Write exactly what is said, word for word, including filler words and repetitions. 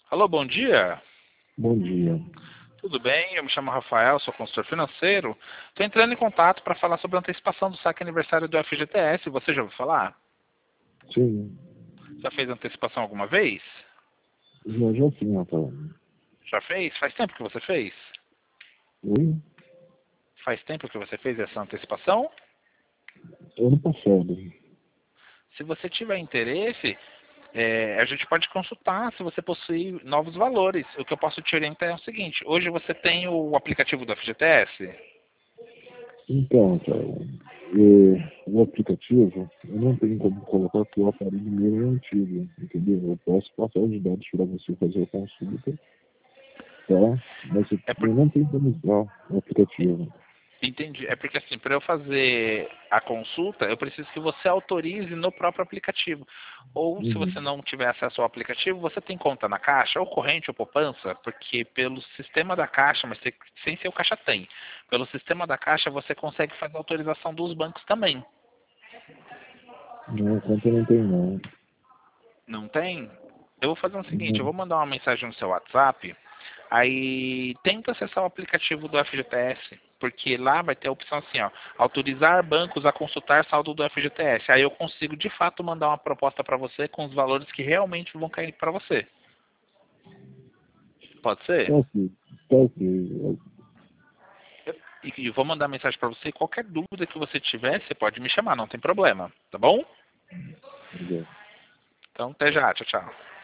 Alô, bom dia. Bom dia. Tudo bem? Eu me chamo Rafael, sou consultor financeiro. Estou entrando em contato para falar sobre a antecipação do saque aniversário do F G T S. Você já ouviu falar? Sim, Já fez antecipação alguma vez? já já sim, Rafael. Já fez? Faz tempo que você fez? Oi? Faz tempo que você fez essa antecipação? Ano passado. Se você tiver interesse, é, a gente pode consultar se você possui novos valores. O que eu posso te orientar é o seguinte: hoje você tem o aplicativo do F G T S? Então, Rafael, é, o aplicativo, eu não tenho como colocar que o aparelho meu é antigo, entendeu? Eu posso passar os dados para você fazer a consulta, tá? Mas eu É por... eu não tenho como usar o aplicativo. Entendi. É porque assim, para eu fazer a consulta, eu preciso que você autorize no próprio aplicativo. Ou se você Uhum. não tiver acesso ao aplicativo, você tem conta na Caixa, ou corrente ou poupança, porque pelo sistema da Caixa, mas sem sem ser o Caixa tem, pelo sistema da Caixa você consegue fazer a autorização dos bancos também. Não, conta não tem não. Não tem? Eu vou fazer o seguinte, eu Não. vou mandar uma mensagem no seu WhatsApp. Aí tenta acessar o aplicativo do F G T S, porque lá vai ter a opção assim, ó, autorizar bancos a consultar saldo do F G T S. Aí eu consigo de fato mandar uma proposta para você com os valores que realmente vão cair para você. Pode ser? Tá ok, tá ok. E e vou mandar mensagem para você. Qualquer dúvida que você tiver, você pode me chamar, não tem problema, tá bom? Obrigado. Então até já, tchau, tchau.